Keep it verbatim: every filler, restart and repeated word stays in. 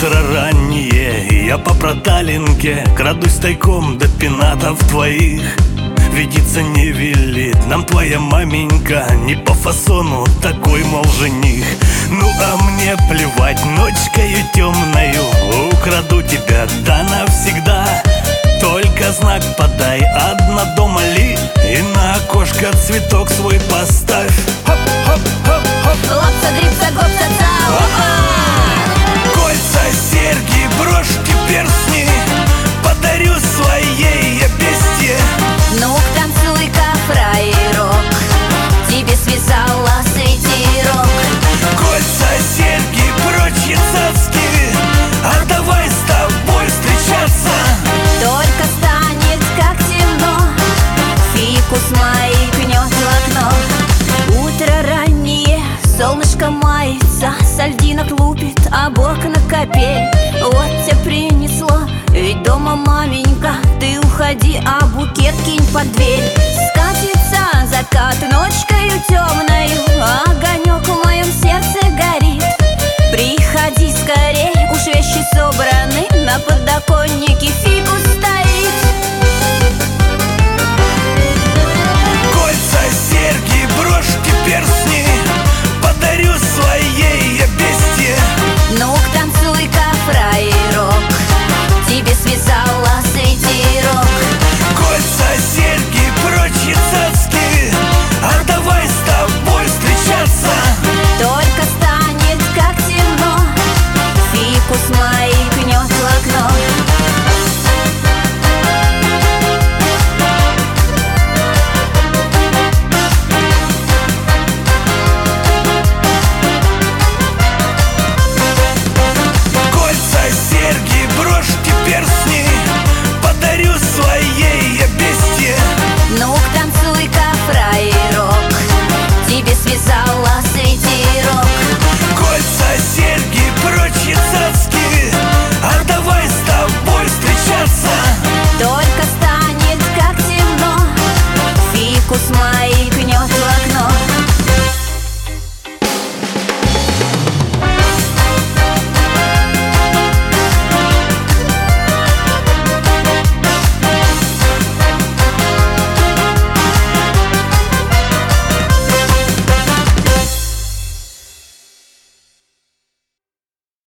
Утро раннее, я по проталинке крадусь тайком до пенатов твоих. Видится не велит нам твоя маменька, не по фасону такой, мол, жених. Ну а мне плевать, ночкою темною украду тебя, да навсегда. Только знак подай, одна дома ли, и на окошко цветок свой поставь. Хоп-хоп-хоп-хоп. Лапса, дрипса, гопса, цау. Кольца, серьги, брошки, перстни подарю своей я бестье. Ну, танцуй-ка, фраерок, тебе связала светирок. Кольца, серьги, прочие цацки, а давай с тобой встречаться. Только станет как темно, фикус маякнет в окно. Утро раннее, солнышко мается, со льдинок лупит об окна капель. Вот тебя принесло, ведь дома маменька, ты уходи, а букет кинь под дверь. Скатится закат ночкою темною, огонек в моем сердце горит. Приходи скорей, уж вещи собраны, на подоконнике